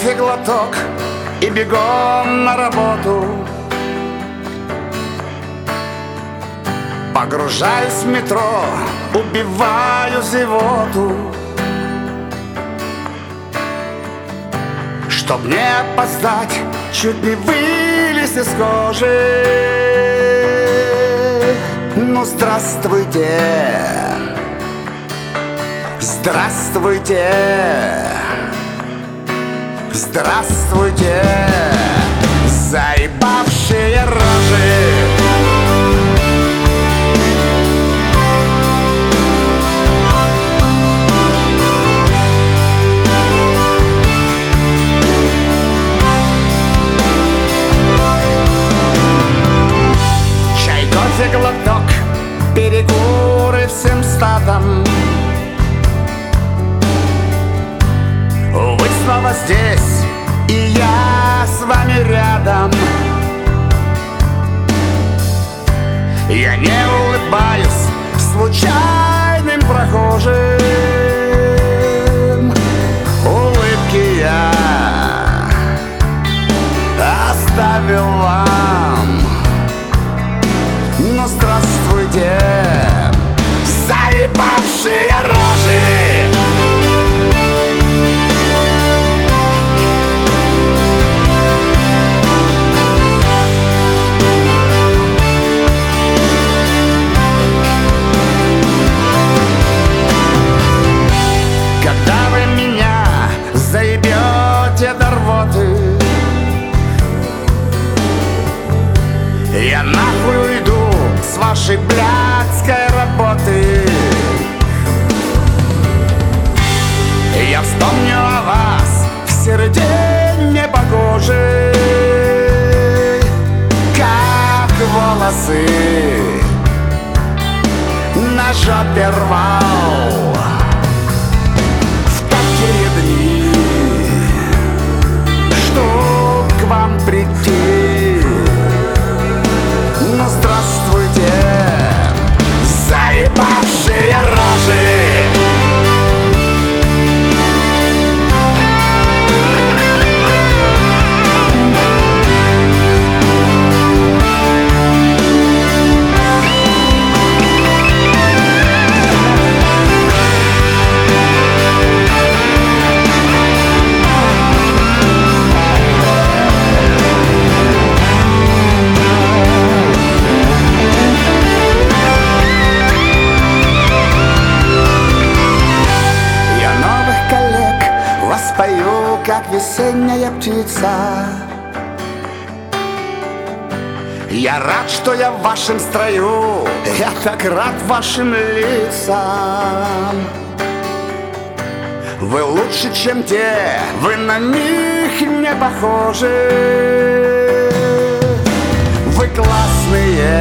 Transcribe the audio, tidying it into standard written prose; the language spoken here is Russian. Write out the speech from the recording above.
кофе глоток и бегом на работу. Погружаюсь в метро, убиваю зевоту. Чтоб не опоздать, чуть не вылез из кожи. Ну, здравствуйте, здравствуйте, здравствуйте, заебавшие рожи. Глоток, перекуры всем стадом. Вы снова здесь, и я с вами рядом. Я не улыбаюсь случайным прохожим. Улыбки я оставил вам. Ну, здравствуйте, заебавшие рожи. Когда вы меня заебете до рвоты, я нахуй уйду с вашей блядской работы. Я вспомню о вас в серый день непогожий, как волосы на жопе рвал в такие дни, чтоб к вам прийти. Ну, здравствуйте, заебавшие рожи. Пою, как весенняя птица. Я рад, что я в вашем строю, я так рад вашим лицам. Вы лучше, чем те, вы на них не похожи. Вы классные,